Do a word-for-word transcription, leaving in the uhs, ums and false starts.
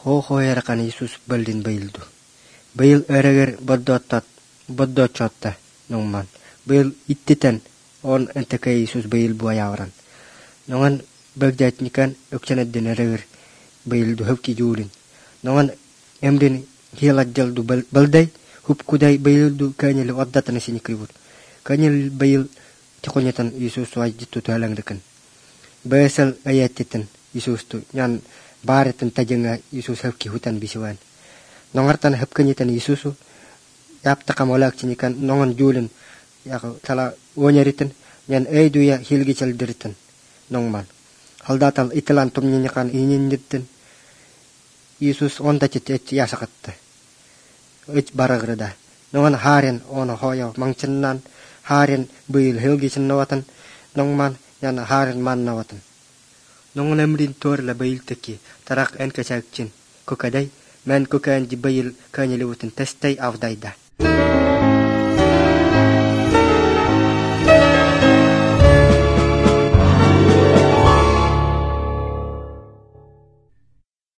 Ho hoyarakan Yesus baldin bayildu. Bayil ereger boddotat, boddochotta nongman. Bayil ittiten on entekay Yesus bayil buayawran. Nongan bagjatnikan ökçeneddin ereger bayildu hevki julin. Nongan emrin hilajjaldu balday hupkuday bayildu kanyeli oddatan sinikriwur. Kanyel bayil tikonyatan Yesus wajjitu talangdekan. Bayasal ayatitan Yesus tu nyan baretan tajenga Yesus hevki hutan bisiwan. Nongartan hepkanyitan Yesusu yap takamolak cinikan nongan julin ya tala wonyaritan nyan eidu ya hilgi caldiritan nongman. Haldatal itilan tumnyanyakan inyinyitan Yesus onta cicet yasakatta. Ich baragrada. Nongan haren ono hoyo mangcenan haren bayil hilgi cenawatan nongman yan haren man nawatan. Nongan emrin tor la bayil teki tarak en kacakcin. Kukaday men kukan jibayil kanyaliwutan testay avdayda.